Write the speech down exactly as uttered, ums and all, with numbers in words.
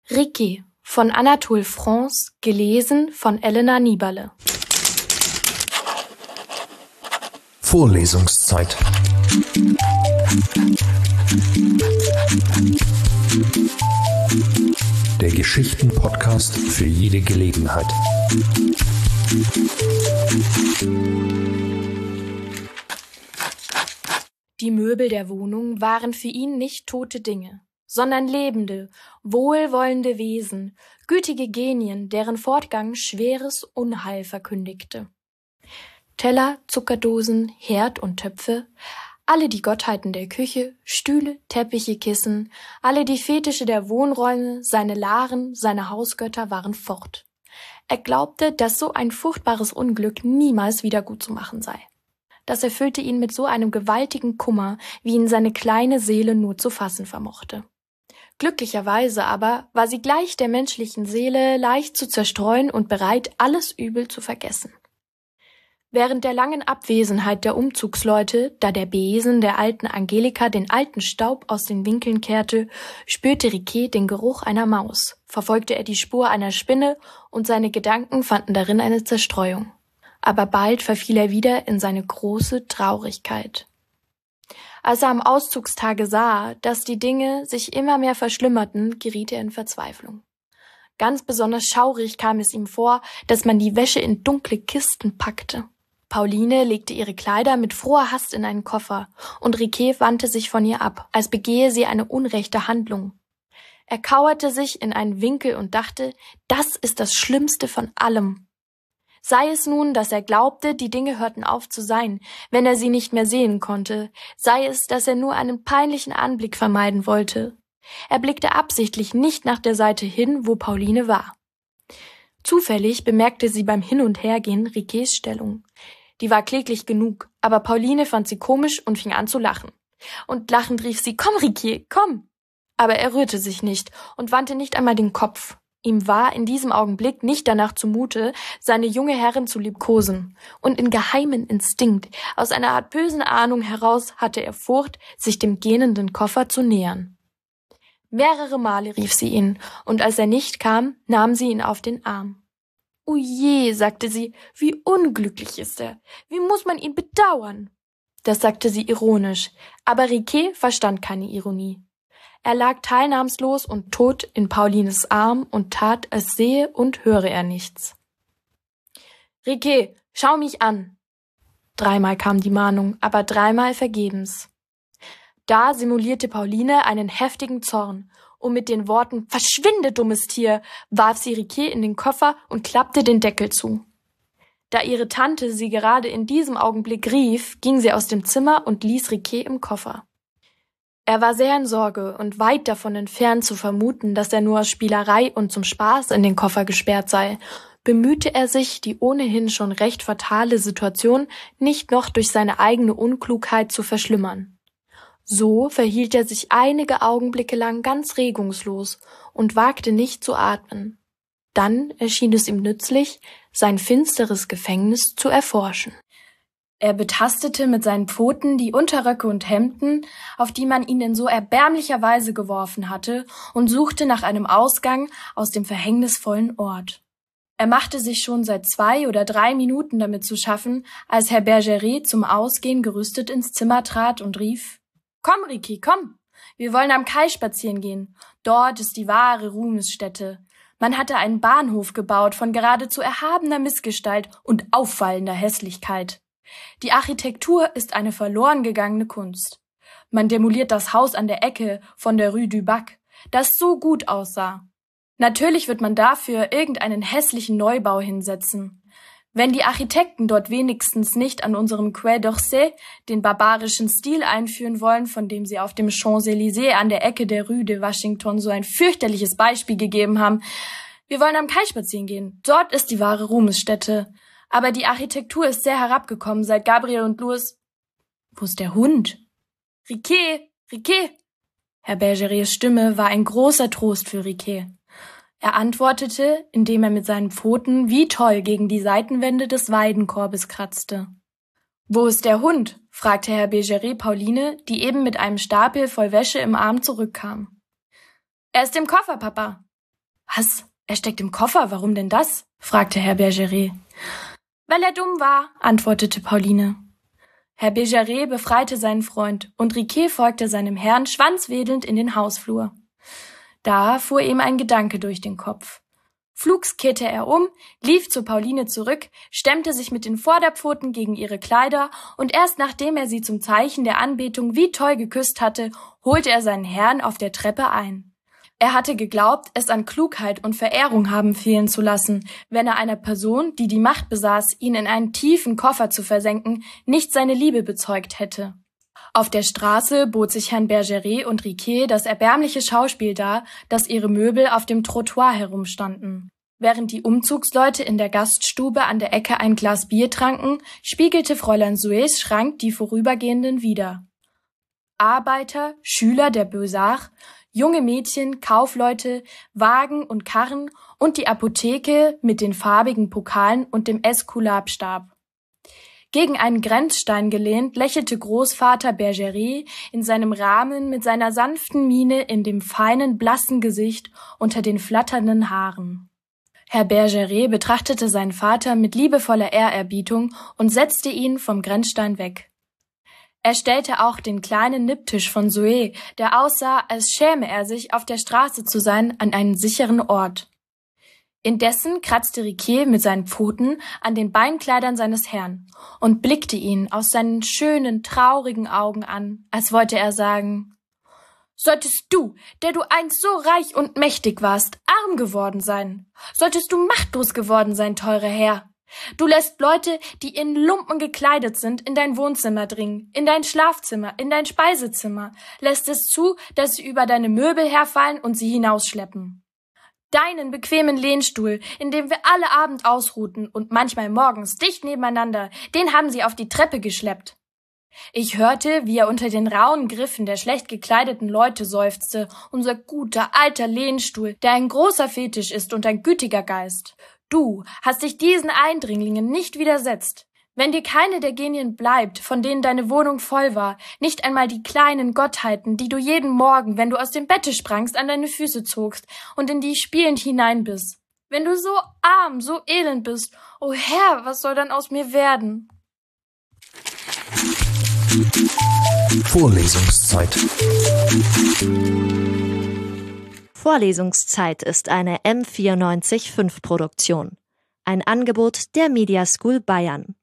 Riquet von Anatole France, gelesen von Elena Nieberle. Vorlesungszeit. Der Geschichten-Podcast für jede Gelegenheit. Die Möbel der Wohnung waren für ihn nicht tote Dinge, sondern lebende, wohlwollende Wesen, gütige Genien, deren Fortgang schweres Unheil verkündigte. Teller, Zuckerdosen, Herd und Töpfe, alle die Gottheiten der Küche, Stühle, Teppiche, Kissen, alle die Fetische der Wohnräume, seine Laren, seine Hausgötter waren fort. Er glaubte, dass so ein furchtbares Unglück niemals wieder gut zu machen sei. Das erfüllte ihn mit so einem gewaltigen Kummer, wie ihn seine kleine Seele nur zu fassen vermochte. Glücklicherweise aber war sie gleich der menschlichen Seele leicht zu zerstreuen und bereit, alles Übel zu vergessen. Während der langen Abwesenheit der Umzugsleute, da der Besen der alten Angelika den alten Staub aus den Winkeln kehrte, spürte Riquet den Geruch einer Maus, verfolgte er die Spur einer Spinne und seine Gedanken fanden darin eine Zerstreuung. Aber bald verfiel er wieder in seine große Traurigkeit. Als er am Auszugstage sah, dass die Dinge sich immer mehr verschlimmerten, geriet er in Verzweiflung. Ganz besonders schaurig kam es ihm vor, dass man die Wäsche in dunkle Kisten packte. Pauline legte ihre Kleider mit froher Hast in einen Koffer, und Riquet wandte sich von ihr ab, als begehe sie eine unrechte Handlung. Er kauerte sich in einen Winkel und dachte, das ist das Schlimmste von allem. Sei es nun, dass er glaubte, die Dinge hörten auf zu sein, wenn er sie nicht mehr sehen konnte, sei es, dass er nur einen peinlichen Anblick vermeiden wollte. Er blickte absichtlich nicht nach der Seite hin, wo Pauline war. Zufällig bemerkte sie beim Hin- und Hergehen Riquets Stellung. Die war kläglich genug, aber Pauline fand sie komisch und fing an zu lachen. Und lachend rief sie, »Komm, Riquet, komm!« Aber er rührte sich nicht und wandte nicht einmal den Kopf. Ihm war in diesem Augenblick nicht danach zumute, seine junge Herrin zu liebkosen. Und in geheimem Instinkt, aus einer Art bösen Ahnung heraus, hatte er Furcht, sich dem gähnenden Koffer zu nähern. Mehrere Male rief sie ihn, und als er nicht kam, nahm sie ihn auf den Arm. »O je«, sagte sie, »wie unglücklich ist er! Wie muss man ihn bedauern!« Das sagte sie ironisch, aber Riquet verstand keine Ironie. Er lag teilnahmslos und tot in Paulines Arm und tat, als sehe und höre er nichts. »Riquet, schau mich an!« Dreimal kam die Mahnung, aber dreimal vergebens. Da simulierte Pauline einen heftigen Zorn, und mit den Worten »Verschwinde, dummes Tier«, warf sie Riquet in den Koffer und klappte den Deckel zu. Da ihre Tante sie gerade in diesem Augenblick rief, ging sie aus dem Zimmer und ließ Riquet im Koffer. Er war sehr in Sorge und weit davon entfernt zu vermuten, dass er nur aus Spielerei und zum Spaß in den Koffer gesperrt sei, bemühte er sich, die ohnehin schon recht fatale Situation nicht noch durch seine eigene Unklugheit zu verschlimmern. So verhielt er sich einige Augenblicke lang ganz regungslos und wagte nicht zu atmen. Dann erschien es ihm nützlich, sein finsteres Gefängnis zu erforschen. Er betastete mit seinen Pfoten die Unterröcke und Hemden, auf die man ihn in so erbärmlicher Weise geworfen hatte, und suchte nach einem Ausgang aus dem verhängnisvollen Ort. Er machte sich schon seit zwei oder drei Minuten damit zu schaffen, als Herr Bergeret zum Ausgehen gerüstet ins Zimmer trat und rief, »Komm, Riquet, komm! Wir wollen am Kai spazieren gehen. Dort ist die wahre Ruhmesstätte. Man hatte einen Bahnhof gebaut von geradezu erhabener Missgestalt und auffallender Hässlichkeit. Die Architektur ist eine verloren gegangene Kunst. Man demoliert das Haus an der Ecke von der Rue du Bac, das so gut aussah. Natürlich wird man dafür irgendeinen hässlichen Neubau hinsetzen. Wenn die Architekten dort wenigstens nicht an unserem Quai d'Orsay den barbarischen Stil einführen wollen, von dem sie auf dem Champs-Élysées an der Ecke der Rue de Washington so ein fürchterliches Beispiel gegeben haben. Wir wollen am Kai spazieren gehen. Dort ist die wahre Ruhmesstätte. Aber die Architektur ist sehr herabgekommen, seit Gabriel und Louis... Wo ist der Hund? Riquet, Riquet! Herr Bergerets Stimme war ein großer Trost für Riquet. Er antwortete, indem er mit seinen Pfoten wie toll gegen die Seitenwände des Weidenkorbes kratzte. »Wo ist der Hund?« fragte Herr Bergeret Pauline, die eben mit einem Stapel voll Wäsche im Arm zurückkam. »Er ist im Koffer, Papa.« Was? Er steckt im Koffer, warum denn das? Fragte Herr Bergeret. Weil er dumm war, antwortete Pauline. Herr Bergeret befreite seinen Freund und Riquet folgte seinem Herrn schwanzwedelnd in den Hausflur. Da fuhr ihm ein Gedanke durch den Kopf. Flugs kehrte er um, lief zu Pauline zurück, stemmte sich mit den Vorderpfoten gegen ihre Kleider und erst nachdem er sie zum Zeichen der Anbetung wie toll geküsst hatte, holte er seinen Herrn auf der Treppe ein. Er hatte geglaubt, es an Klugheit und Verehrung haben fehlen zu lassen, wenn er einer Person, die die Macht besaß, ihn in einen tiefen Koffer zu versenken, nicht seine Liebe bezeugt hätte. Auf der Straße bot sich Herrn Bergeret und Riquet das erbärmliche Schauspiel dar, dass ihre Möbel auf dem Trottoir herumstanden. Während die Umzugsleute in der Gaststube an der Ecke ein Glas Bier tranken, spiegelte Fräulein Zoes Schrank die Vorübergehenden wider. Arbeiter, Schüler der Beaux-Arts, junge Mädchen, Kaufleute, Wagen und Karren und die Apotheke mit den farbigen Pokalen und dem Äskulapstab. Gegen einen Grenzstein gelehnt, lächelte Großvater Bergeret in seinem Rahmen mit seiner sanften Miene in dem feinen, blassen Gesicht unter den flatternden Haaren. Herr Bergeret betrachtete seinen Vater mit liebevoller Ehrerbietung und setzte ihn vom Grenzstein weg. Er stellte auch den kleinen Nipptisch von Zoe, der aussah, als schäme er sich, auf der Straße zu sein, an einen sicheren Ort. Indessen kratzte Riquet mit seinen Pfoten an den Beinkleidern seines Herrn und blickte ihn aus seinen schönen, traurigen Augen an, als wollte er sagen: Solltest du, der du einst so reich und mächtig warst, arm geworden sein? Solltest du machtlos geworden sein, teurer Herr? Du lässt Leute, die in Lumpen gekleidet sind, in dein Wohnzimmer dringen, in dein Schlafzimmer, in dein Speisezimmer, lässt es zu, dass sie über deine Möbel herfallen und sie hinausschleppen. Deinen bequemen Lehnstuhl, in dem wir alle Abend ausruhten und manchmal morgens dicht nebeneinander, den haben sie auf die Treppe geschleppt. Ich hörte, wie er unter den rauen Griffen der schlecht gekleideten Leute seufzte, unser guter, alter Lehnstuhl, der ein großer Fetisch ist und ein gütiger Geist. Du hast dich diesen Eindringlingen nicht widersetzt. Wenn dir keine der Genien bleibt, von denen deine Wohnung voll war, nicht einmal die kleinen Gottheiten, die du jeden Morgen, wenn du aus dem Bette sprangst, an deine Füße zogst und in die spielend hinein bist. Wenn du so arm, so elend bist, o Herr, was soll dann aus mir werden? Vorlesungszeit. Vorlesungszeit ist eine M vierundneunzig Punkt fünf Produktion. Ein Angebot der Media School Bayern.